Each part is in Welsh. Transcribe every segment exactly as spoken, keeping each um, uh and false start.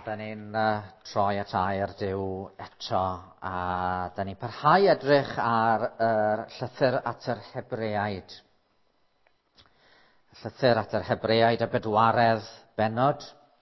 Da ni'n uh, troi at air Duw eto, a da ni'n parhau edrych ar yr uh, llythyr at yr Hebreaid. Llythyr at yr Hebreaid y bedwaredd bennod.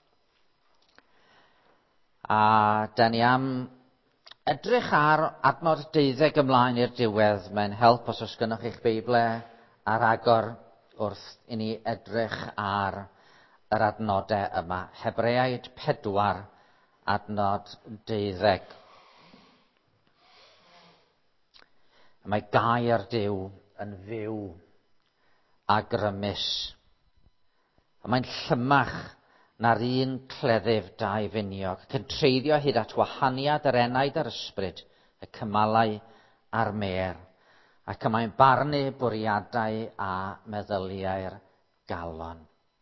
A da ni am edrych ar adnod deuddeg ymlaen i'r diwedd. Mae'n help os oes gynnwch chi'ch Beiblau ar agor wrth i ni edrych ar yr adnodau yma. Hebreaid pedwar, adnod deuddeg. Mae gair Duw yn fyw a grymus. Mae'n llymach na'r un cleddyf dau finiog, ac yn treiddio hyd at wahaniad yr enaid a'r ysbryd, y cymalau a'r mer, ac mae'n barnu bwriadau a meddyliau'r galon.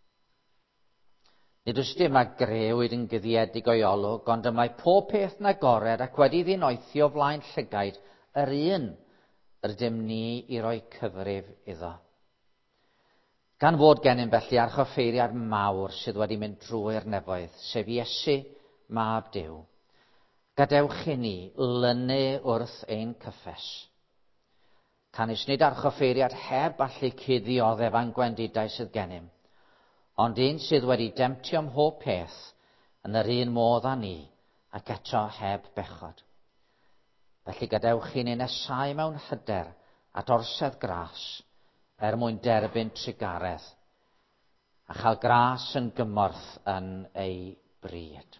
Nid oes dim a grewyd yn guddiedig o'i olwg, ond y mae pob peth yn agored ac wedi ddinoethio flaen llygaid, yr un rydym ni i roi cyfrif iddo. Gan fod gennym felly archoffeiriad mawr sydd wedi mynd drwy'r nefoedd, sef Iesu, mab Duw. Gadewch i ni lynu wrth ein cyffes. Canis nid archoffeiriad heb allu cuddioddef a'n gwendidau sydd gennym, ond un sydd wedi demtio ym mhob peth yn yr un modd â ni, ac eto heb bechod. Felly gadewch i ni nesau mewn hyder at orsedd gras, er mwyn derbyn trigaredd, a chael gras yn gymorth yn ei bryd.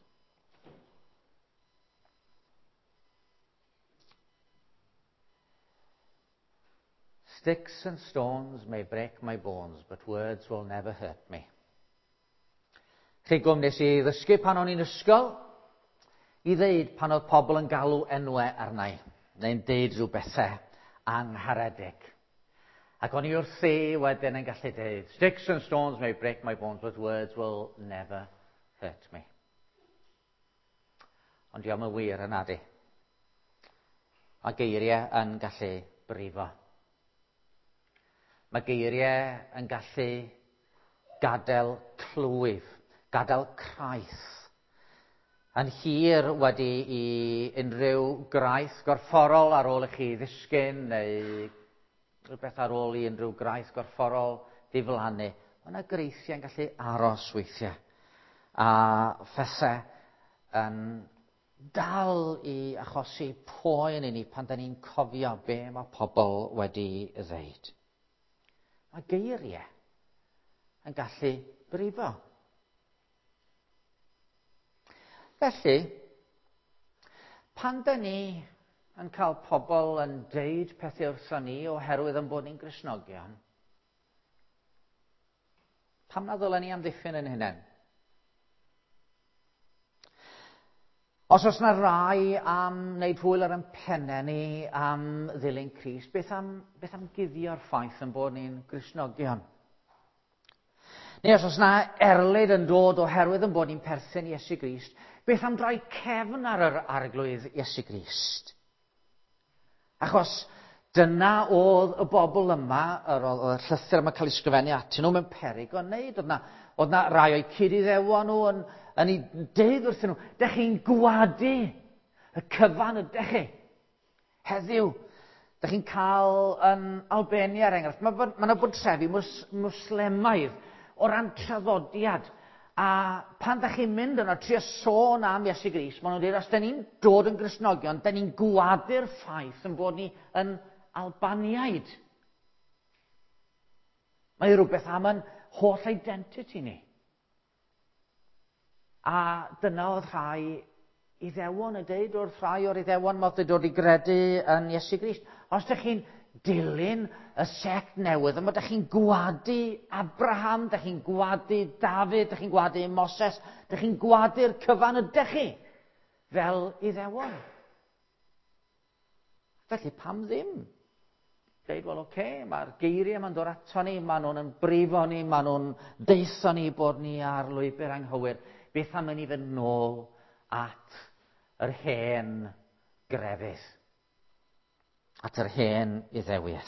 Sticks and stones may break my bones, but words will never hurt me. Chi gwmnes i ddysgu pan o'n i'n ysgol i ddeud pan oedd pobl yn galw enwau arna i, neu'n deud rhyw bethau angharedig. Ac o'n i wrth i wedyn yn gallu deud, sticks and stones may break my bones, but words will never hurt me. Ond diolch yn wir yn adi. Mae geiriau yn gallu brifo. Mae geiriau yn gallu gadael clwyf, gadael craith. Yn hir wedi i unrhyw graith gorfforol ar ôl i chi ddisgyn, neu rhywbeth ar ôl i unrhyw graith gorfforol ddiflannu. Mae yna greithiau'n gallu aros weithiau. A phethau yn dal i achosi poen i ni pan da ni'n cofio be mae pobl wedi ddeud. Mae geiriau yn gallu brifo. Felly, pan da ni yn cael pobl yn deud pethau wrthon ni oherwydd yn bod ni'n Gristnogion, pam na ddylen ni amddiffyn yn hynny? Os oes yna rai am wneud hwyl ar ein pennau ni am ddilyn Crist, beth am, beth am guddio'r ffaith yn bod ni'n Gristnogion? Neu os oes yna erlyd yn dod oherwydd yn bod ni'n perthyn i Iesu Grist, beth am droi cefn ar yr arglwydd Iesu Grist? Achos dyna oedd y bobl yma, yr y llythyr yma cael ei sgrifennu atyn nhw mewn peryg o wneud. Oedd na, oedd na rai o'i cyd-iddewon nhw yn, yn ei deud wrthyn nhw, dych chi'n gwadu y cyfan ydych chi. Heddiw, dych chi'n cael yn Albania er enghraifft. Mae ma yna bwntrefi mwslemaidd o ran traddodiad. A pan da chi'n mynd yno trio sôn am Iesu Grist, maen nhw'n dweud, os da ni'n dod yn Gristnogion, da ni'n gwadu'r ffaith yn bod ni yn Albaniaid. Mae rhywbeth am yn holl identity ni. A dyna oedd rhai iddewon y deud wrth rhai o'r iddewon modd dod i gredu yn Iesu Grist. Os da chi'n dilyn y sect newydd, yma ydych chi'n gwadu Abraham, ydych chi'n gwadu Dafydd, ydych chi'n gwadu Moses, ydych chi'n gwadu'r cyfan ydych chi, fel iddewon. Felly pam ddim? Deud, wel, oce, okay, mae'r geiriau yma'n dod ato ni, maen nhw'n yn brifo ni, maen nhw'n deitho ni bod ni ar lwybr anghywir. Beth am yn i fynd nôl at yr hen grefydd? At yr hen iddewiaeth.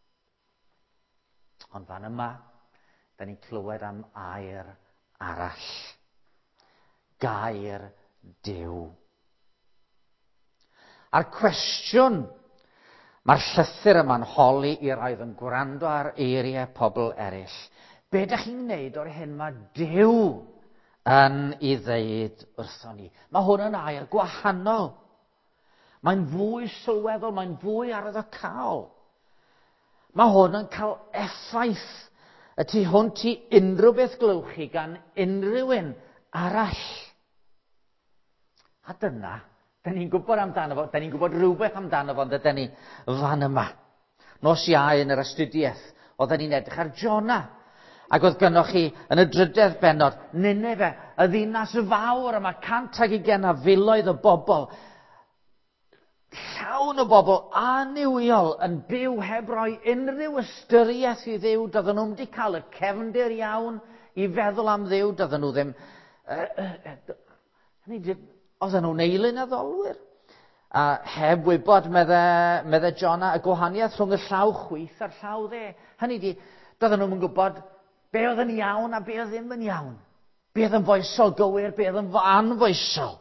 Ond fan yma, da ni'n clywed am air arall. Gair Duw. A'r cwestiwn mae'r llythyr yma'n holi i rai yn gwrando ar eiriau pobl eraill. Be ydych chi'n gwneud o'r hyn mae Duw yn ei ddeud wrthon ni? Mae hwn yn air gwahanol. Mae'n fwy sylweddol, mae'n fwy arwyddocaol. Mae hwn yn cael effaith y tu hwnt i unrhyw beth glywch chi gan unrhyw un arall. A dyna, da ni'n gwybod amdano fo, da ni'n gwybod rhywbeth amdano fo, dydyn ni fan yma. Nos Iau yn yr astudiaeth, oedden ni'n edrych ar Jona. Ac oedd gynnwch chi yn y drydedd bennod, Nineve, y ddinas fawr yma, cant ag ugain a filoedd o bobl. Llawn o bobl aniwiol yn byw heb roi unrhyw ystyriaeth i Dduw. Doedden nhw'n wedi cael y cefndir iawn i feddwl am Dduw. Doedden nhw ddim... Oedden nhw'n eilynyddolwyr. A heb wybod, medde, medde Jona, y gwahaniaeth rhwng y llaw chwith a'r llaw dde. Hynny di, doedden nhw'n gwybod be oedd yn iawn a be oedd ddim yn iawn. Be oedd yn foesol gywir, be oedd yn anfoesol.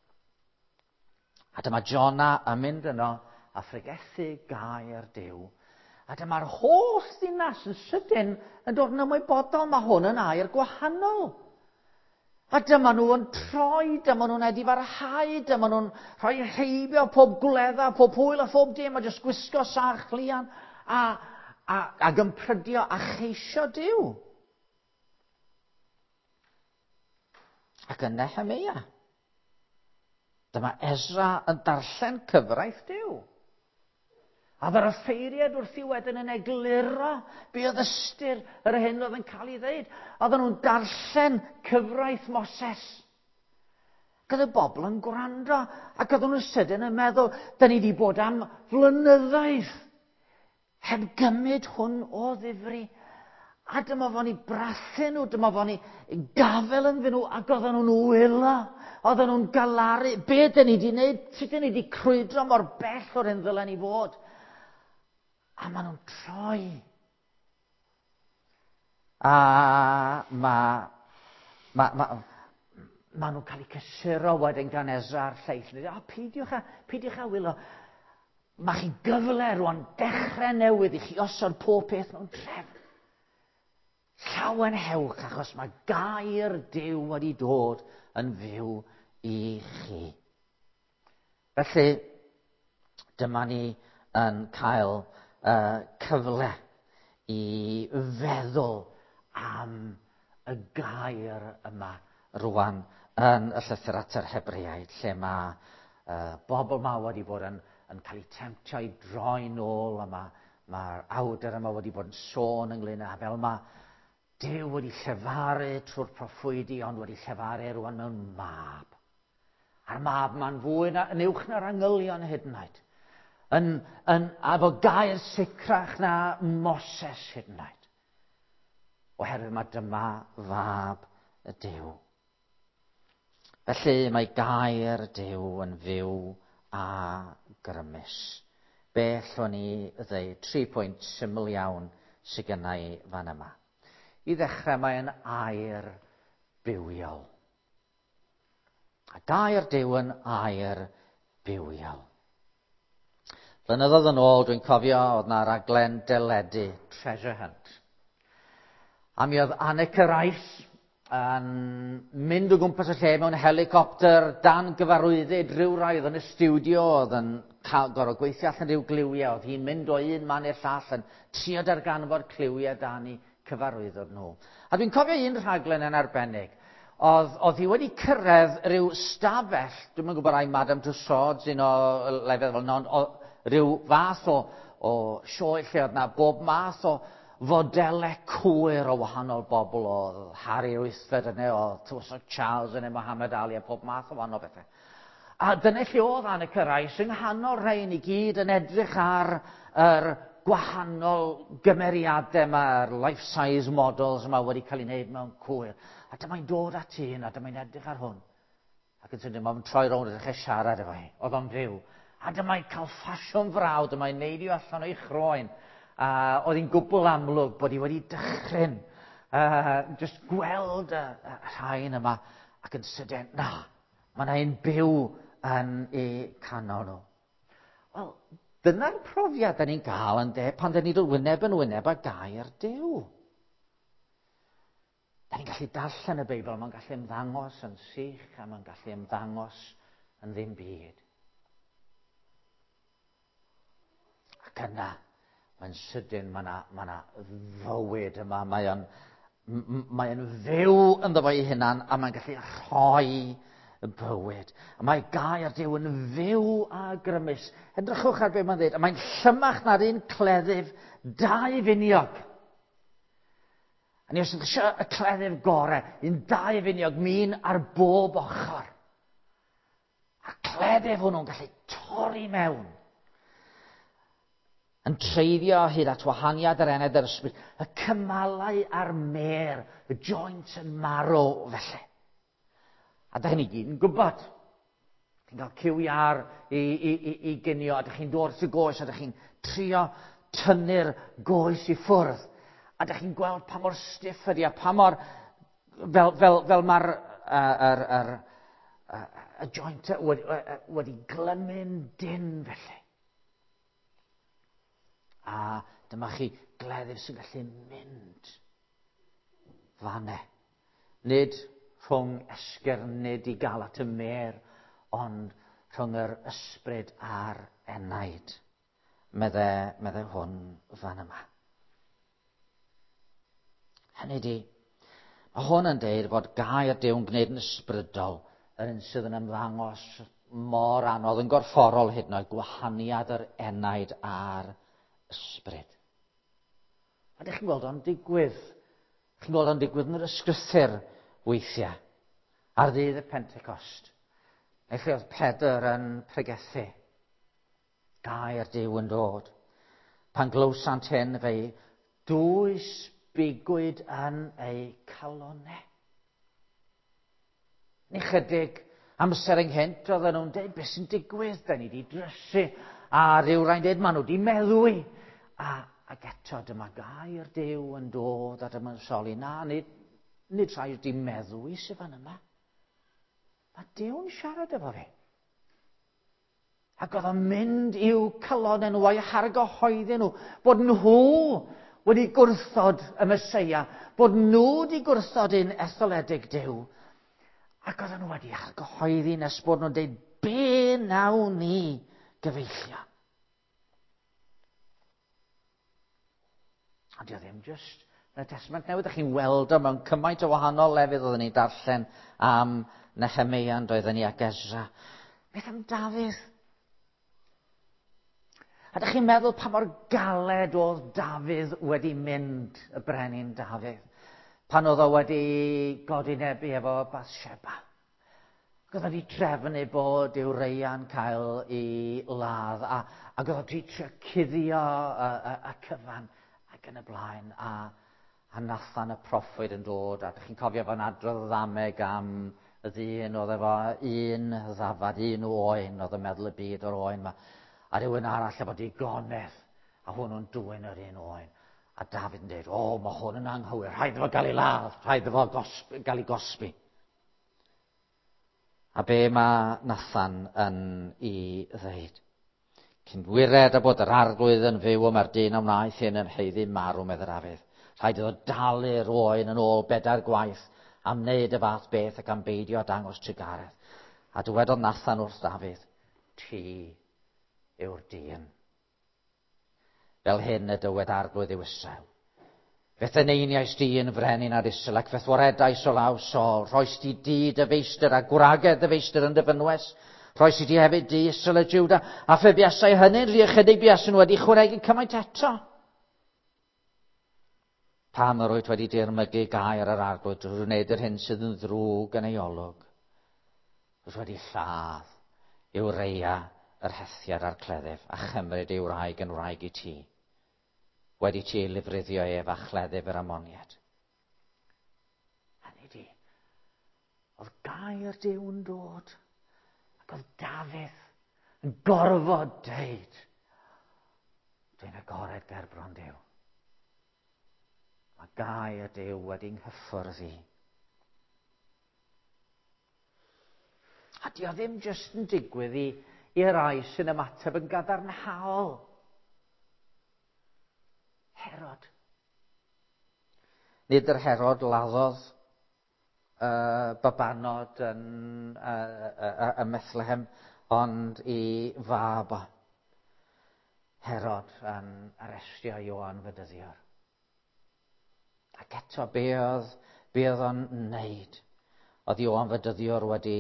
A dyma Jona yn mynd yno a phregethu gair Duw. A dyma'r holl ddinas yn sydyn yn dod yn ymwybodol. Mae hwn yn air gwahanol. A dyma nhw yn troi, dyma nhw'n edif arhau, dyma nhw'n rhoi heibio pob gwledda, pob hwyl a pob dim, a jyst gwisgo sach lian, a, a, ac yn prydio a cheisio Duw. Ac yn Nehemia, dyma Ezra yn darllen cyfraith Duw. A dda'r ffeiriad wrthi wedyn yn egluro be oedd ystyr yr hyn oedd yn cael ei ddeud. Oedden nhw'n darllen cyfraith Moses. Ac oedd y bobl yn gwrando, ac oedden nhw'n sydyn yn meddwl, da ni wedi bod am flynyddoedd heb gymryd hwn o ddifri. A dyma fo'n i brathu nhw, dyma fo'n i gafel yn fy nhw, ac oedden nhw'n wylo. Oedden nhw'n galaru. Be da ni wedi gwneud? Sut da ni wedi crwydro mor bell o'r hyn ddylen ni fod? A maen nhw'n troi. A mae ma, ma, ma nhw'n cael eu cysuro wedyn gan Ezra a'r lleill. O, peidiwch a, peidiwch a wylo. Mae chi gyfle rwan dechrau newydd i chi osod pob peth mewn trefn. Llawen hewch, achos mae gair Duw wedi dod yn fyw i chi. Felly, dyma ni yn cael uh, cyfle i feddwl am y gair yma rwan yn y llythyr at yr Hebreaid, lle mae uh, bobl yma wedi bod yn, yn cael eu temtio i droi nôl, a mae'r ma awdur yma wedi bod yn sôn ynglyn â fel mae Duw wedi llefaru trwy'r proffwydi, ond wedi llefaru rwan mewn mab. A'r mab yma'n fwy na, yn uwch na'r angylion hyd yn oed. Yn, yn, a fo gair sicrach na Moses hyd yn oed. Oherwydd mae dyma fab y Duw. Felly mae gair Duw yn fyw a grymus. Be allwn ni ddweud? Tri pwynt syml iawn sydd gennau fan yma. I ddechrau mae'n air bywiol. A gair Duw yn air bywiol. Blynyddoedd yn ôl, dwi'n cofio, oedd na raglen deledu, Treasure Hunt. A mi oedd Anneke Rice yn mynd o gwmpas y lle mewn helicopter dan gyfarwyddyd rhyw raidd yn y studio, oedd yn cael gorfod gweithio allan rhyw gliwiau, oedd hi'n mynd o un man i'r llall yn trio darganfod cliwiau dan i cyfarwyddwr nhw. A dwi'n cofio un rhaglen yn arbennig, oedd, oedd hi wedi cyrraedd rhyw stafell, dwi'n yn gwybod rai Madame Tussauds, un o lefydd fel non, o ryw fath o, o sioe lle oedd na bob math o fodelau cwyr o wahanol bobl, o Harry Wythfed yna, o Tywysog Charles yna, Muhammad Ali, a pob math o wahanol bethau. A dyna lle oedd Anneke Rice yng nghanol rhain i gyd yn edrych ar yr gwahanol gymeriadau yma, life-size models yma wedi cael ei wneud mewn cwyr. A dyma'n dod at un, a dyma'n edrych ar hwn. Ac yn sydyn, mae'n troi rownd a ddechrau siarad efo hi. Oedd o'n fyw. A dyma'n cael ffasiwn frawd, dyma'n neidio allan o'i chroen. A oedd hi'n gwbl amlwg bod hi wedi dychryn. Uh, just gweld y, y rhain yma. Ac yn sydyn, na, Mae yna un byw yn eu canol nhw. Wel, dyna'r profiad da ni'n cael yn de pan da ni'n dod wyneb yn wyneb â gair Duw. Da ni'n gallu darllen y Beibl, mae'n gallu ymddangos yn sych a mae'n gallu ymddangos yn ddim byd. Ac yna, mae'n sydyn, mae yna ma fywyd yma, mae o'n mae fyw ynddo fo ei hunan a mae'n gallu rhoi y bywyd. A mae gair Duw yn fyw a grymus. Edrychwch ar be mae'n dweud. Mae'n llymach na'r un cleddyf dau finiog. A ni os ydych eisiau y cleddyf gorau, un dau finiog, min ar bob ochr. A cleddyf hwnnw'n gallu torri mewn. Yn treiddio hyd at wahangiad yr ened yr ysbryd, y cymalau a'r mer, y joint yn marw felly. A da hynny gyd yn gwybod. Chi'n cael cyw iar i, i, i, i ginio, a da chi'n dod at y goes, a da chi'n trio tynnu'r goes i ffwrdd. A da chi'n gweld pa mor stiff ydi, a pa mor, fel, fel, fel mae'r er, er, er, y joint wedi, wedi glymu'n dyn felly. A dyma chi gleddyf sy'n gallu mynd fanne. Nid rhwng esgyr, nid i gael at y mer, ond rhwng yr ysbryd a'r enaid. Medde, medde hwn fan yma. Hynny di, mae hwn yn deud bod gair Duw'n gwneud yn ysbrydol yr un sydd yn ymddangos mor anodd yn gorfforol hyd yn oed gwahaniad yr enaid a'r ysbryd. A ydych chi'n gweld o'n digwydd? Chi'n gweld o'n digwydd yn yr ysgrythur weithiau ar ddydd y Pentecost. Neu lle oedd Pedr yn pregethu. Gair Duw yn dod. Pan glywsant hyn fe dwys bigwyd yn ei calonau. Ni chydig amser ynghynt oedden nhw'n dweud beth sy'n digwydd, da ni wedi drysu, a ryw rhain dweud maen nhw wedi meddwi. A, ac eto dyma gair Duw yn dod a dyma'n soli. Na, nid, nid rhaid wedi meddwi sydd fan yma. Mae Duw'n siarad efo fi. Ac oedd o'n mynd i'w calonau nhw a'i hargyhoeddi nhw, bod nhw wedi gwrthod y Meseia, bod nhw wedi gwrthod un etholedig Duw. Ac oedd nhw wedi hargyhoeddi nes bod nhw'n dweud, be nawn ni gyfeillio? Ond dio ddim just yn y Testament Newydd, ydych chi'n weld o mewn cymaint o wahanol lefydd oedden ni darllen am Nehemia, doedden ni ag Ezra. Beth am Dafydd? Ydych chi'n meddwl pa mor galed oedd Dafydd wedi mynd, y brenin Dafydd, pan oedd o wedi godinebu efo Bathsheba? Ac oedd o wedi trefnu bod Uria'n cael ei ladd, a, ac oedd o wedi trio cuddio y, y, y cyfan ac yn y blaen, a, a Nathan y proffwyd yn dod, a ydych chi'n cofio fo'n adrodd ddameg am y ddyn oedd efo un ddafad, un oen, oedd yn meddwl y byd o'r oen yma. A rhywun arall efo digonedd, a hwnnw'n dwyn yr un oen. A Dafydd yn dweud, o, mae hwn yn anghywir, rhaid efo gael ei ladd, rhaid efo gosbi, gael ei gosbi. A be mae Nathan yn ei ddeud? Cynwyred a bod yr arglwydd yn fyw am yr dyn am wnaeth hyn yn heiddi marw, medde Dafydd. Rhaid iddo dalu'r oen yn ôl bedair gwaith am wneud y fath beth ac am beidio a dangos trigaredd. A dywedodd Nathan wrth Dafydd, ti yw'r dyn. Fel hyn y dywed arglwydd yw Israel. Feth eneiniais di yn frenin ar Israel ac feth waredais o law Sol. Rhoes di di dy feistr a gwragedd dy feistr yn dy fynwes. Rhoes i di hefyd di Israel y Jiwda. A phe biasau hynny'n rhy ychydig biasau nhw wedi chwregu cymaint eto. Pam yr oed wedi dirmygu gair yr arglwydd drwy wneud yr hyn sydd yn ddrwg yn ei olwg. Rwy'n wedi lladd yw reia yr hethiad a'r cleddef a chymryd ei wraig yn wraig i ti. Wedi ti lifryddio ef a chleddef yr amoniad. Hynny di, oedd gair Duw yn dod, ac oedd Dafydd yn gorfod deud, dwi'n agored ger bron Duw. Mae gair Duw wedi'n nghyffwrdd i. A dio ddim jyst yn digwydd i, i rai sy'n ymateb yn gadarnhaol. Herod. Nid yr Herod laddodd uh, babanod yn uh, uh, uh, Bethlehem, ond i fab o. Herod yn arestio Ioan Fedyddiwr. Ac eto, be oedd, be oedd o'n wneud? Oedd Ioan Fedyddiwr wedi,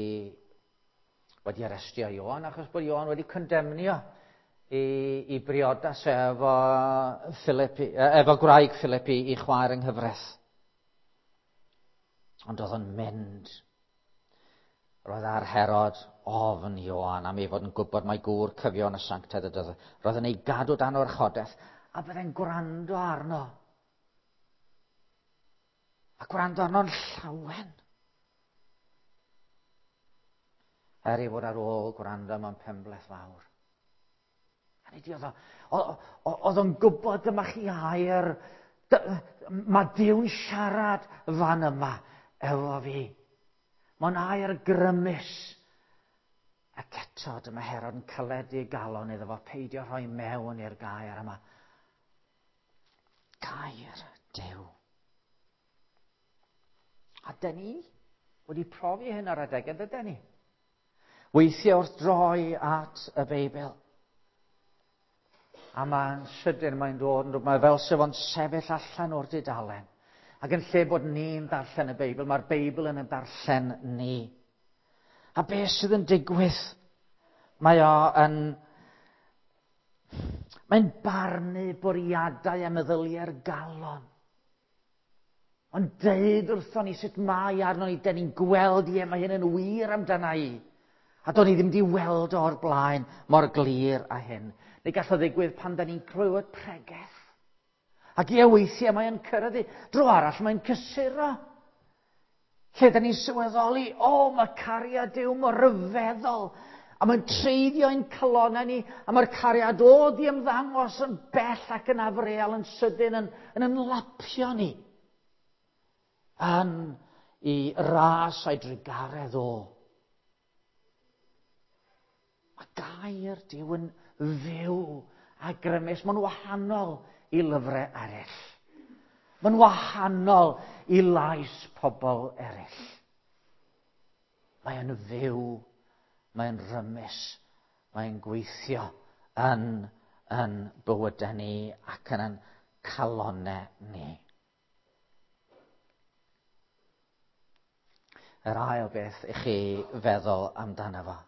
wedi arestio Ioan, achos bod Ioan wedi condemnio i, i briodas efo, Philippi, efo gwraig Philippi i chwaer yng nghyfres. Ond oedd o'n mynd. Roedd ar Herod ofn Ioan am ei fod yn gwybod mae gŵr cyfiawn y sanctaidd y dydd. Roedd yn ei gadw dan o'r chodes, a byddai'n gwrando arno. A gwrando arno'n llawen. Er ei fod ar ôl gwrando mewn penbleth fawr. A nid oedd o, oedd o'n gwybod dyma chi air, mae Duw'n siarad fan yma efo fi. Mae'n air grymus. Ac eto, dyma Herod yn caledu galon iddo fo, peidio rhoi mewn i'r gair yma. Gair Duw. A dyn ni wedi profi hyn ar adegau, dydyn ni? Weithiau wrth droi at y Beibl. A mae'n sydyn mae'n dod, mae fel sef o'n sefyll allan o'r dudalen. Ac yn lle bod ni'n darllen y Beibl, mae'r Beibl yn y darllen ni. A beth sydd yn digwydd? Mae o yn... Mae'n barnu bwriadau a meddyliau'r galon. Ond deud wrthon ni sut mae arno ni, dyn ni'n gweld i, mae hyn yn wir amdana i. A do'n ni ddim wedi weld o'r blaen mor glir a hyn. Neu gall o ddigwydd pan dyn ni'n clywed pregeth. Ac i weithiau mae'n cyrraedd, dro arall mae'n cysuro. Lle dyn ni'n sylweddoli, o, mae cariad Duw mor ryfeddol. A mae'n treiddio ein calonau ni, a mae'r cariad o di ymddangos yn bell ac yn afreal, yn sydyn, yn, yn ynlapio ni. Yn i ras a'i drigaredd o. Mae gair Duw yn fyw a grymus. Mae'n wahanol i lyfrau eraill. Mae'n wahanol i lais pobl eraill. Mae'n fyw, mae'n rymus, mae'n gweithio yn, yn bywydau ni ac yn yn calonau ni. Yr ail beth i chi feddwl amdano fo.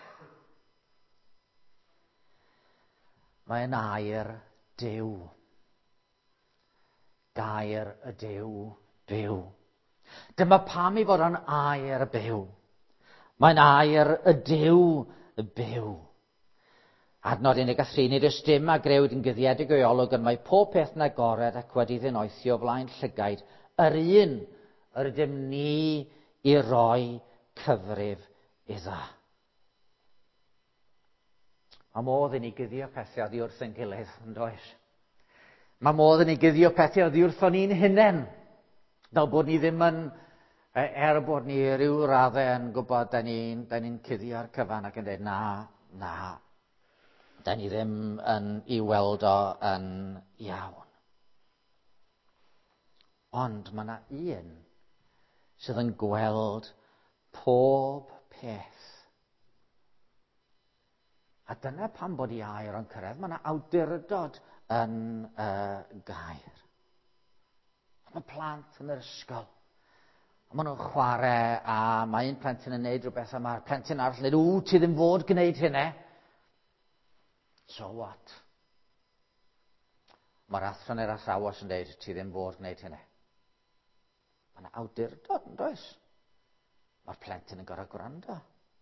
Mae'n air Duw. Gair y Duw byw. Dyma pam i fod o'n air byw. Mae'n air y Duw byw. Adnod unig a thri, nid ys dim a grewd yn gyddiedig o'i olwg yn mae pob peth yn agored ac wedi ddenoethi o flaen llygaid. Yr un yr ydym ni i roi cyfrif iddo. Mae modd i ni gyddio pethau oddi wrth yn gilydd, yn does? Mae modd i ni gyddio pethau oddi wrth o'n ni'n hunain. Fel bod ni ddim yn, er bod ni ryw raddau yn gwybod da ni'n ni cuddio'r cyfan ac yn dweud, na, na. Da ni ddim yn ei weld o yn iawn. Ond mae yna un sydd yn gweld pob peth. A dyna pam bod i air o'n cyrraedd, mae yna awdurdod yn uh, gair. Mae plant yn yr ysgol. Mae nhw'n chwarae a mae un plentyn yn neud rhywbeth a mae'r plentyn arall yn dweud, ww, ti ddim fod gwneud hynny. So what? Mae'r athro neu'r athrawos yn dweud, ti ddim fod gwneud hynny. Mae yna awdurdod, yn does? Mae'r plentyn yn gorau gwrando.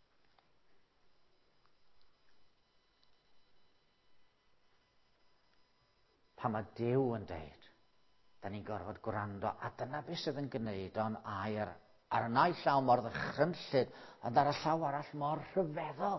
Pan mae Duw yn deud, da ni'n gorfod gwrando, a dyna beth sydd yn gwneud o'n air ar y naill llaw mor ddychrynllyd, ond ar y llaw arall mor rhyfeddol.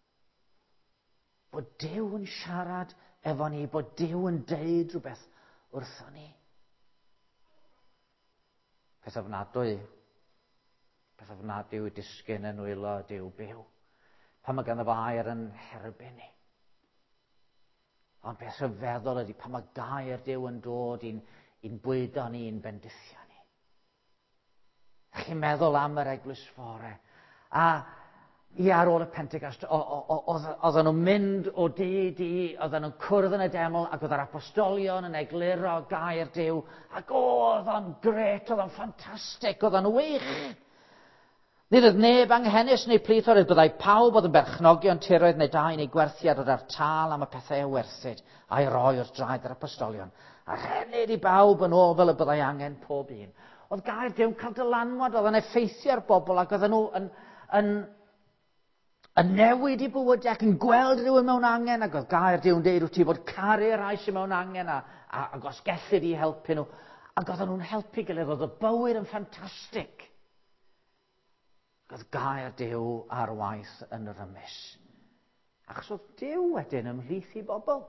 Bod Duw yn siarad efo ni, bod Duw yn deud rhywbeth wrtho ni. Peth ofnadwy Beth ofnadwy Dyw disgyn yn wylo Dyw byw. Pan mae gan y fair yn herbyn ni. Ond beth rhyfeddol ydy pan mae gair Dyw yn dod i'n i'n bwydo ni'n bendithio ni. Chi'n meddwl am yr Eglwys Fore. A i ar ôl y Pentecost, oedden nhw'n mynd o di i di, oedden nhw'n cwrdd yn y deml, ac oedd yr apostolion yn egluro gair Dyw, ac oedd o'n gret, oedd o'n ffantastig, oedd o'n wych. Nid oedd neb anghennus neu plith o'r byddai pawb oedd yn berchnogion tiroedd neu dau neu gwerthiad oedd ar tal am y pethau werthyd a'i roi wrth draed yr apostolion. A rhenid i bawb yn ôl fel y byddai angen pob un. Oedd gair Dyw'n cael dylanwad, oedd yn effeithio'r bobl ac oedd nhw yn, yn, yn newid i bywydau ac yn gweld rhywun mewn angen ac oedd gair Dyw'n deud wyt ti fod caru rai sy'n mewn angen a, a, a os gellid i helpu nhw. Ac oedd nhw'n helpu gilydd, oedd y bywyd yn ffantastig. Oedd gair Dyw ar waith yn yr ymys. Achos oedd Dyw wedyn ymhlith i bobl.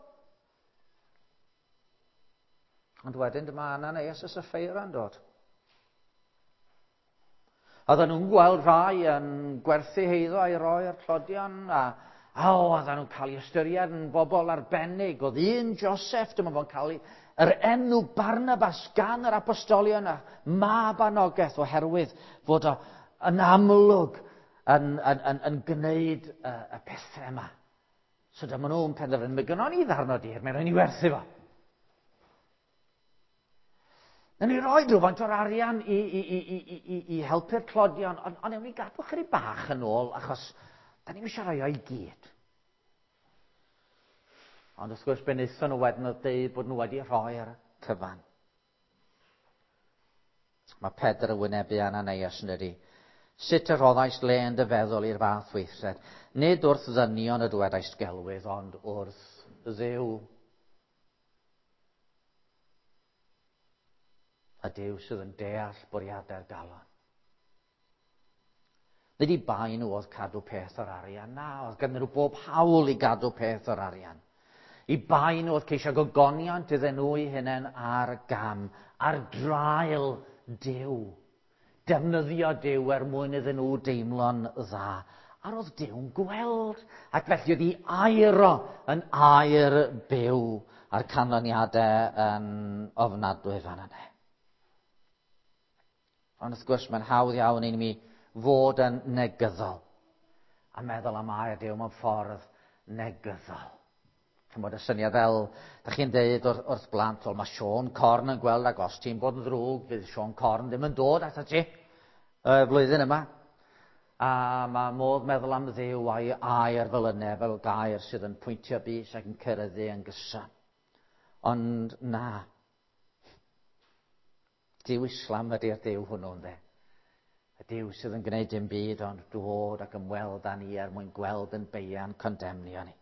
Ond wedyn dyma Ananias y Saffeira yn dod. Oedden nhw'n gweld rhai yn gwerthu heiddo a'i roi ar clodion a o, oedden nhw'n cael ei ystyried yn bobl arbennig. Oedd un Joseph, dyma fo'n cael ei, yr enw Barnabas gan yr apostolion a mab anogaeth oherwydd fod o yn amlwg yn, yn, yn, yn gwneud y, y pethau yma. So dyma nhw'n penderfynu, mae gynnon ni ddarno dir, mae'n rhaid ni werthu fo. Na ni roi rhywfaint o'r arian i, i, i, i, i, i helpu'r clodion, ond on ewn ni gadw chydig bach yn ôl, achos da ni'n eisiau rhoi o'i gyd. Ond wrth gwrs, benaethon nhw wedyn oedd deud bod nhw wedi rhoi ar y cyfan. Mae Pedr y wynebu Ananias yn ydy. Sut y roddais le yn dy feddwl i'r fath weithred? Nid wrth ddynion y dwedais gelwydd, ond wrth Dduw. A Dyw sydd yn deall bwriadau'r galon. Nid i bai nhw oedd cadw peth o'r arian, na, oedd ganddyn nhw bob hawl i gadw peth o'r arian. I bai nhw oedd ceisio gogoniant iddyn nhw i hunain ar gam, ar drail Dyw. Defnyddio Dyw er mwyn iddyn nhw deimlo'n dda. A roedd Dyw'n gweld, ac felly oedd ei airo yn air byw a'r canlyniadau yn ofnadwy fan yna. Ond wrth gwrs, mae'n hawdd iawn i ni fod yn negyddol a meddwl am air Dyw mewn ffordd negyddol. Chymod y syniad fel, da chi'n deud wrth, wrth blant, wel mae Sion Corn yn gweld ac os ti'n bod yn ddrwg, fydd Sion Corn ddim yn dod ato ti y flwyddyn yma. A mae modd meddwl am Dduw a'i air fel yna, fel gair sydd yn pwyntio bys ac yn cyrraeddu yn gyson. Ond na, Dyw Islam ydy'r Dyw hwnnw ynde. Y Dyw sydd yn gwneud dim byd ond dod ac ymweld â ni er mwyn gweld yn beian condemnio ni.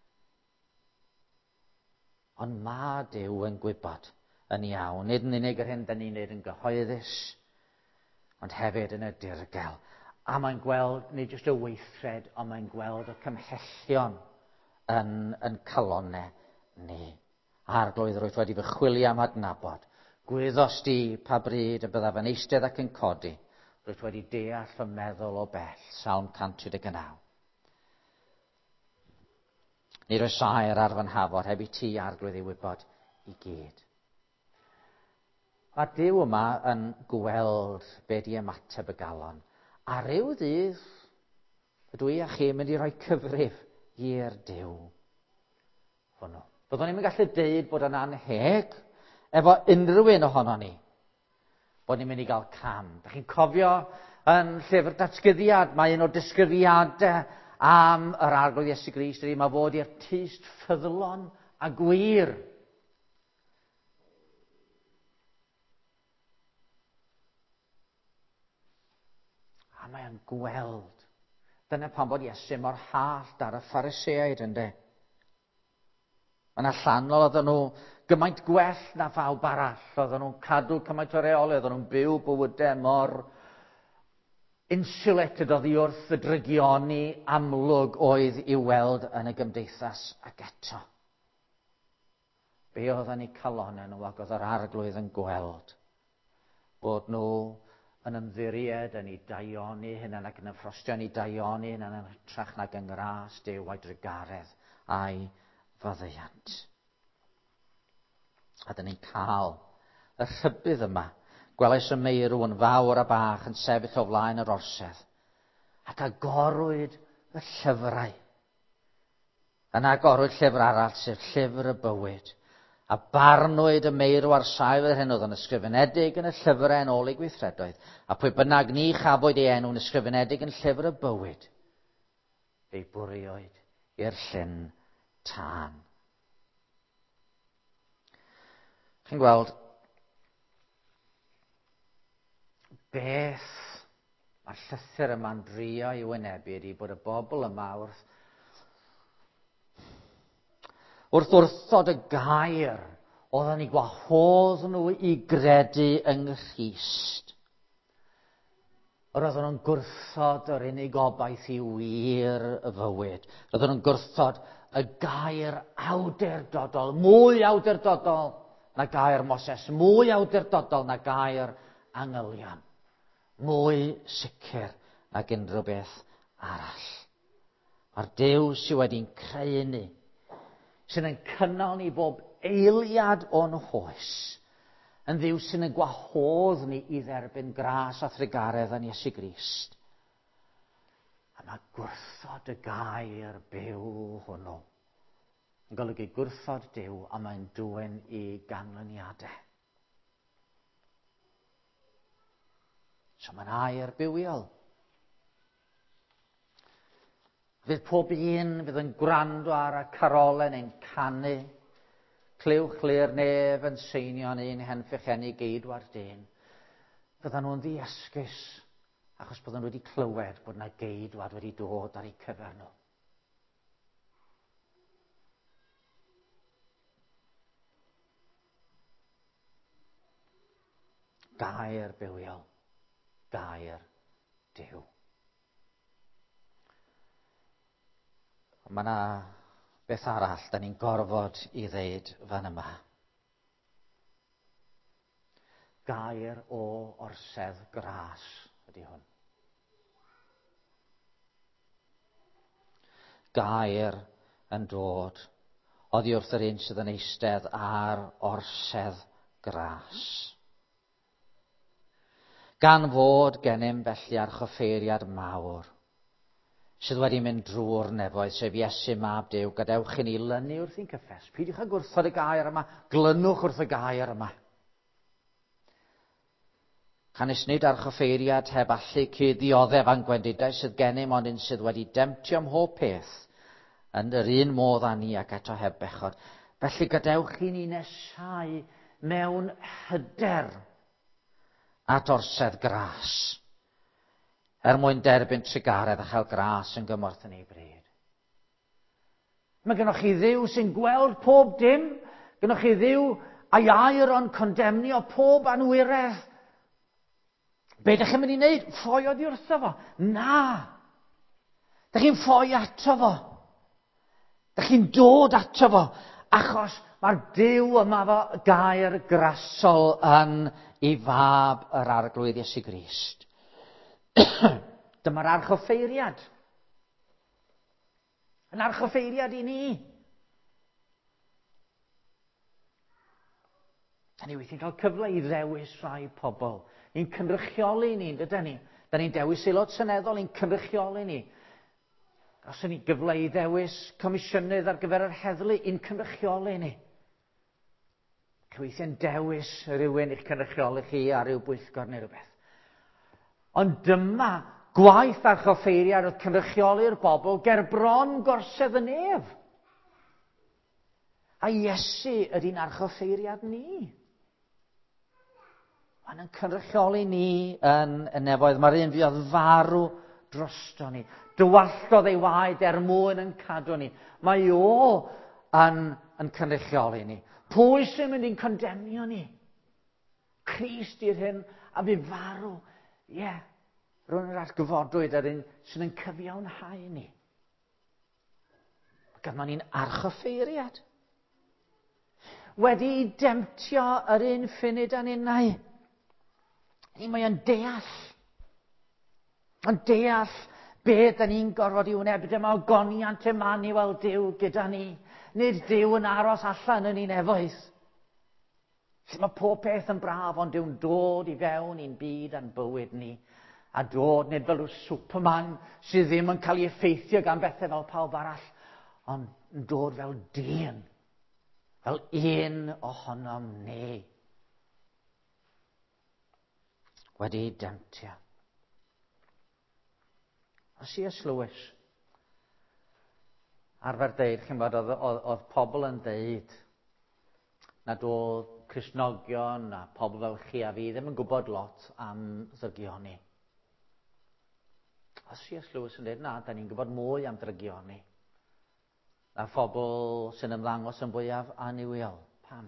Ond mae Dyw yn gwybod yn iawn, nid yn unig yr hyn da ni'n neud yn gyhoeddus, ond hefyd yn y dirgel. A mae'n gweld nid jyst y weithred, ond mae'n gweld y cymhellion yn, yn calonnau ni. Arglwydd roedd wedi fy chwilio am adnabod. Gwyddos di pa bryd y byddaf yn eistedd ac yn codi, roedd wedi deall fy meddwl o bell. Salm cant tri deg naw. Nid oes saer ar fy nhafod heb i ti arglwydd ei wybod i gyd. Mae Dyw yma yn gweld be di ymateb y galon. A ryw ddydd, ydw i a chi mynd i roi cyfrif i'r Dyw hwnnw. Byddwn ni'n gallu deud bod yn anheg efo unrhyw un ohono ni, bod ni'n mynd i gael cam. Da chi'n cofio yn llyfr Datgyddiad, mae un o'r disgrifiadau am yr arglwydd Iesu Grist ydy, mae fod i'r tyst ffyddlon a gwir. A mae'n gweld. Dyna pan bod Iesu mor hallt ar y Phariseaid ynde. Yn allanol oedden nhw gymaint gwell na phawb arall. Oedden nhw'n cadw cymaint o reoli, oedden nhw'n byw bywydau mor insulated oddi wrth y drygioni amlwg oedd i weld yn y gymdeithas ac eto. Be oedden ni calonau nhw ac oedd yr arglwydd yn gweld bod nhw yn ymddiried yn ei daioni hyn ac yn ymffrostio yn ei daioni hyn yn ytrach nag yng ngras Duw a'i drygaredd a'i faddeuant. A dyn ni'n cael y rhybudd yma, gwelais y meirw yn fawr a bach yn sefyll o flaen yr orsedd, ac agorwyd y llyfrau. Yn agorwyd llyfr arall, sef llyfr y bywyd, a barnwyd y meirw ar sail yr hyn oedd yn ysgrifenedig yn y llyfrau yn ôl ei gweithredoedd, a pwy bynnag ni chafwyd ei enw yn ysgrifenedig yn llyfr y bywyd, ei bwriwyd i'r llyn tân. Chi'n gweld, beth mae'r llythyr yma'n drio i wynebu ydy bod y bobl yma wrth wrth wrthod y gair oedden ni gwahodd nhw i gredu yng Nghrist. Roedden nhw'n gwrthod yr unig obaith i wir y fywyd. Roedden nhw'n gwrthod y gair awdurdodol, mwy awdurdodol na gair Moses, mwy awdurdodol na gair Angylion, mwy sicr nag unrhyw beth arall. Mae'r Duw sydd wedi'n creu ni, sydd yn cynnal ni bob eiliad o'n hoes, yn Dduw sydd yn gwahodd ni i dderbyn gras a thrygaredd yn Iesu Grist. A mae gwrthod y gair byw hwnnw yn golygu gwrthod Duw, a mae'n dwyn i ganlyniadau. So mae'n air bywiol. Fydd pob un fydd yn gwrando ar y carolau neu'n canu, clywch clir nef yn seinio yn un hen ffecheni geidwar dyn. Fyddan nhw'n ddiesgus achos byddan nhw wedi clywed bod yna geidwad wedi dod ar eu cyfer nhw. Gair bywiol, gair Duw. Mae yna beth arall da ni'n gorfod i ddeud fan yma. Gair o orsedd gras ydy hwn. Gair yn dod oddi wrth yr un sydd yn eistedd ar orsedd gras. Gan fod gennym felly archoffeiriad mawr, sydd wedi mynd drwy'r nefoedd, sef Iesu mab Duw, gadewch i ni lynu wrth i'n cyffes. Peidiwch â gwrthod y gair yma, glynwch wrth y gair yma. Canys nid archoffeiriad heb allu cuddioddef a'n gwendidau sydd gennym, ond un sydd wedi demtio mhob peth, yn yr un modd â ni ac eto heb bechod. Felly gadewch i ni nesau mewn hyder at orsedd gras, er mwyn derbyn trigaredd a chael gras yn gymorth yn ei bryd. Mae gennych chi Dduw sy'n gweld pob dim, gennych chi Dduw a'i air o'n condemnio pob anwiredd. Be ydych chi'n mynd i wneud? Ffoi oddi wrtho fo? Na! Ydych chi'n ffoi ato fo? Ydych chi'n dod ato fo? Achos mae'r Duw yma fo gair grasol yn ei fab yr arglwydd Iesu Grist. Dyma'r archoffeiriad. Yn archoffeiriad i ni. Da ni weithie'n cael cyfle i ddewis rhai pobl. I'n cynrychioli ni, dydyn ni. Da ni'n dewis aelod seneddol, i'n cynrychioli ni. Os y'n ni gyfle i ddewis comisiynydd ar gyfer yr heddlu, i'n cynrychioli ni. Weithie'n dewis rhywun i'ch cynrychioli chi ar ryw bwyllgor neu rhywbeth. Ond dyma gwaith archoffeiriad oedd cynrychioli'r bobl ger bron gorsedd y nef. A Iesu ydy'n archoffeiriad ni. Mae'n yn cynrychioli ni yn y nefoedd. Mae'r un fi oedd farw drosto ni. Dywallodd ei waed er mwyn yn cadw ni. Mae o yn, yn cynrychioli ni. Pwy sy'n mynd i'n condemnio ni? Crist i'r hyn a fi farw. Ie, yeah. Rwy'n yr atgyfodwyd ar un sy'n yn cyfiawnhau ni. Gynno ni'n archoffeiriad. Wedi i demtio yr un ffunud a'n unau. Ni mae yn deall. Yn deall beth da ni'n gorfod i wynebu. Dyma ogoniant Emmanuel Duw gyda ni. Nid Duw yn aros allan yn un nefoedd. Lle mae pob peth yn braf, ond Dyw'n dod i fewn i'n byd a'n bywyd ni. A dod nid fel yw Superman sydd ddim yn cael ei effeithio gan bethau fel pawb arall, ond yn dod fel dyn, fel un ohonom ni. Wedi demtio. O C S Lewis, arfer deud, chi'n bod, oedd, oedd, oedd pobl yn deud nad oedd Cristnogion a pobl fel chi a fi ddim yn gwybod lot am ddygioni. O C S Lewis yn dweud, na, da ni'n gwybod mwy am drygioni. Na phobl sy'n ymddangos yn fwyaf aniwiol. Pam?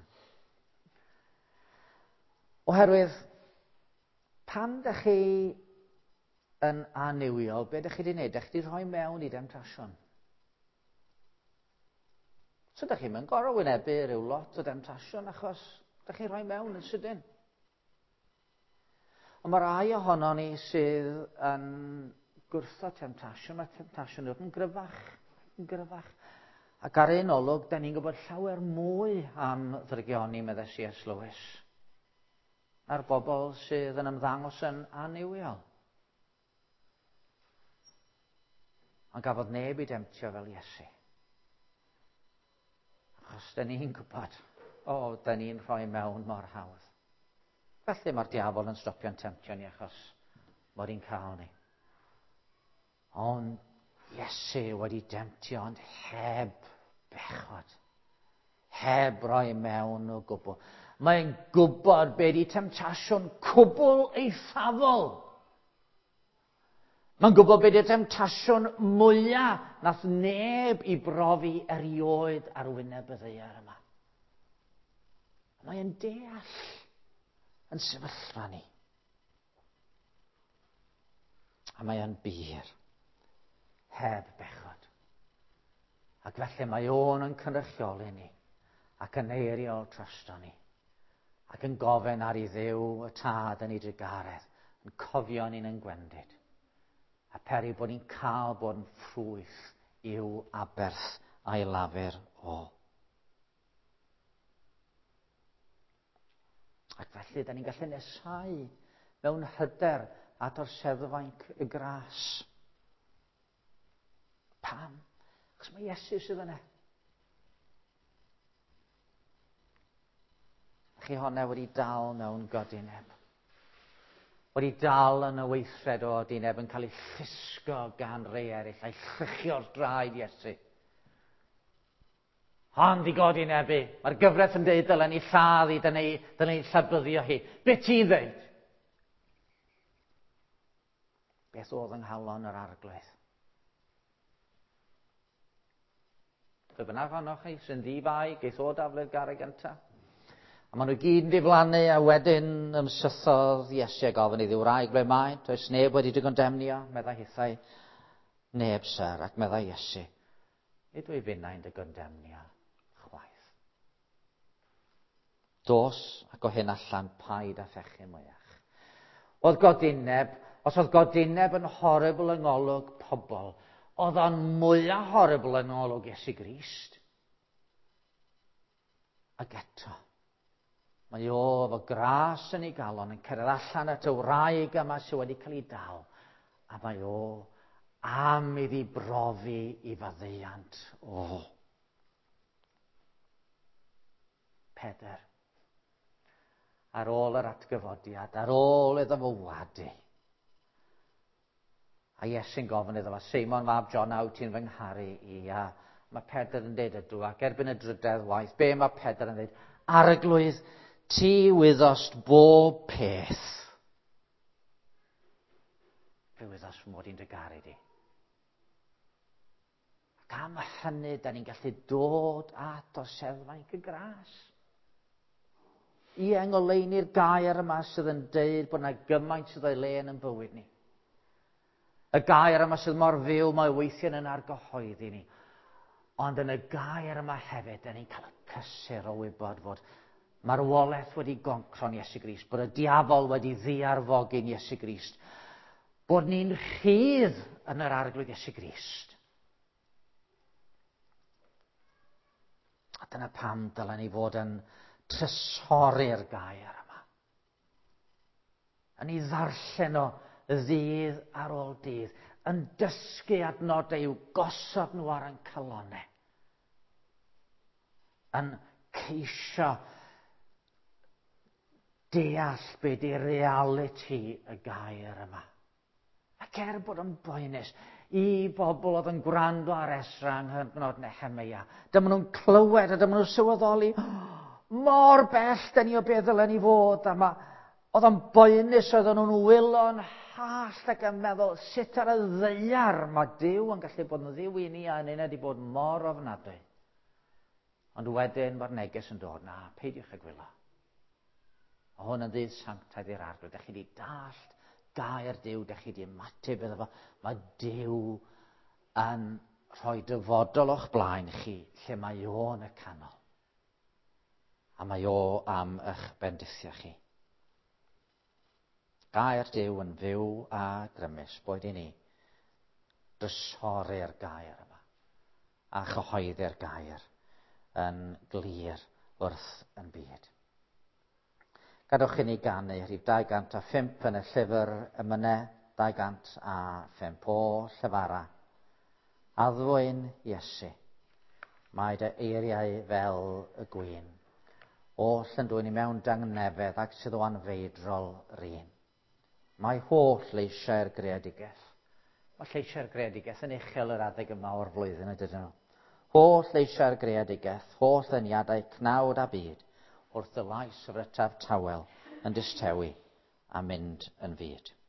Oherwydd, pam da chi yn aniwiol, be da chi wedi gwneud? Da chi wedi rhoi mewn i demtasiwn. So da chi'n mynd gorau wynebu rhyw lot o demtasiwn achos da chi'n rhoi mewn yn sydyn. Ond mae rai ohono ni sydd yn gwrtho temptasiwn, mae temptasiwn yn gryfach, yn gryfach. Ac ar un olwg, da ni'n gwybod llawer mwy am drygioni, medde C S Lewis, na'r bobl sydd yn ymddangos yn aniwiol. Ond gafodd neb i demtio fel Iesu. Achos da ni'n gwybod, o, da ni'n rhoi mewn mor hawdd. Felly mae'r diafol yn stopio'n temtio ni achos mod i'n cael ni. Ond Iesu wedi demtio, ond heb bechod. Heb roi mewn o gwbl. Mae'n gwybod be di temtasiwn cwbl eithafol. Mae'n gwybod be di temtasiwn mwyaf nath neb i brofi erioed ar wyneb y ddaear yma. Mae'n deall yn sefyllfa ni. A mae'n bir. Heb bechod. Ac felly mae o'n yn cynrychioli ni ac yn eiriol trosto ni ac yn gofyn ar ei Dduw y tad yn ei drigaredd yn cofio ni'n yn gwendid a peri bod ni'n cael bod yn ffrwyth i'w aberth a'i lafur o. Ac felly da ni'n gallu nesau mewn hyder at o'r seddfainc y gras. Pam? Achos mae Iesu sydd yna. Chi honne wedi dal mewn godineb. Wedi dal yn y weithred o godineb yn cael ei llusgo gan rei eraill, a'i chrychio'r draed Iesu. Ond i godinebu, mae'r gyfres yn deud dylen ni lladd i, dylen ni llabyddio hi. Be ti'n dweud? Beth oedd yng nghalon yr arglwydd? Fe bynnag ohonoch chi sy'n ddifau, geith o daflu'r garreg gyntaf. A maen nhw gyd yn diflannu a wedyn ymsythodd Iesu a gofyn iddi wraig ble mae. Does neb wedi dy gondemnio, meddai hithau, neb syr, ac meddai Iesu. Nid wyf innau'n dy gondemnio chwaith. Dos ac o hyn allan paid a thechu mwyach. Oedd godineb, os oedd godineb yn horrible yng ngolwg pobl, oedd o'n mwyaf horrible yng ngolwg Iesu Grist. Ac eto, mae o efo gras yn ei galon yn cyrraedd allan at y wraig yma sydd wedi cael ei dal. A mae o am iddi brofi i faddeuant o. Peder. Ar ôl yr atgyfodiad, ar ôl iddo fo wadu. A Iesu'n gofyn iddo fo, Seimon fab John, wyt ti'n fy ngharu i? A mae Pedr yn deud ydw, ac erbyn y drydedd waith, be mae Pedr yn deud? Arglwydd, ti wyddost bob peth. Fe wyddos fy mod i'n dy garu di. Ac am hynny, da ni'n gallu dod at o'r seddfainc y gras. I engoleini'r gair yma sydd yn deud bod yna gymaint sydd o'i le yn yn bywyd ni. Y gair yma sydd mor fyw mae weithio yn argyhoeddi ni. Ond yn y gair yma hefyd, da ni'n cael y cysur o wybod fod Mae'r wolaeth wedi goncro'n Iesu Grist, bod y diafol wedi ddiarfogi'n Iesu Grist, bod ni'n rhydd yn yr arglwydd Iesu Grist. A dyna pam dylen ni fod yn trysori'r gair yma. Yn ei ddarllen o ddydd ar ôl dydd, yn dysgu adnodau i'w gosod nhw ar yn calonnau. Yn ceisio deall be di reality y gair yma. Ac er bod yn boenus i bobl oedd yn gwrando ar Esra yng nghyfnod Nehemia, dyma nhw'n clywed a dyma nhw'n sylweddoli, mor bell dyn ni o beth ddylen ni fod, a ma, oedd yn boenus oedden nhw'n wylo'n hallt ac yn meddwl sut ar y ddeiar mae Dyw yn gallu bod yn Dduw i ni a hynny wedi bod mor ofnadwy. Ond wedyn mae'r neges yn dod, na, peidiwch ag wylo. A hwn yn ddydd sanctaidd i'r arglwydd. Dych chi wedi dallt gair Dyw, dych chi wedi ymateb iddo fo. Mae Dyw yn rhoi dyfodol o'ch blaen chi, lle mae o yn y canol. A mae o am eich bendithio chi. Gair Dyw yn fyw a grymus, boed i ni drysori'r gair yma a chyhoeddi'r gair yn glir wrth yn byd. Gadwch i ni ganu rhif dau gant a phump yn y llyfr Emynau, dau gant a phump o Llyfara. Addwyn Iesu, mae dy eiriau fel y gwyn, oll yn dwy'n i mewn dangnefedd ac sydd o anfeidrol rhin. Mae holl leisiau'r greadigaeth. Mae lleisiau'r greadigaeth yn uchel yr adeg yma o'r flwyddyn ydyn nhw. Holl leisiau'r greadigaeth, holl ddyniadau cnawd a byd, wrth y lais frytaf tawel yn distewi a mynd yn fyd.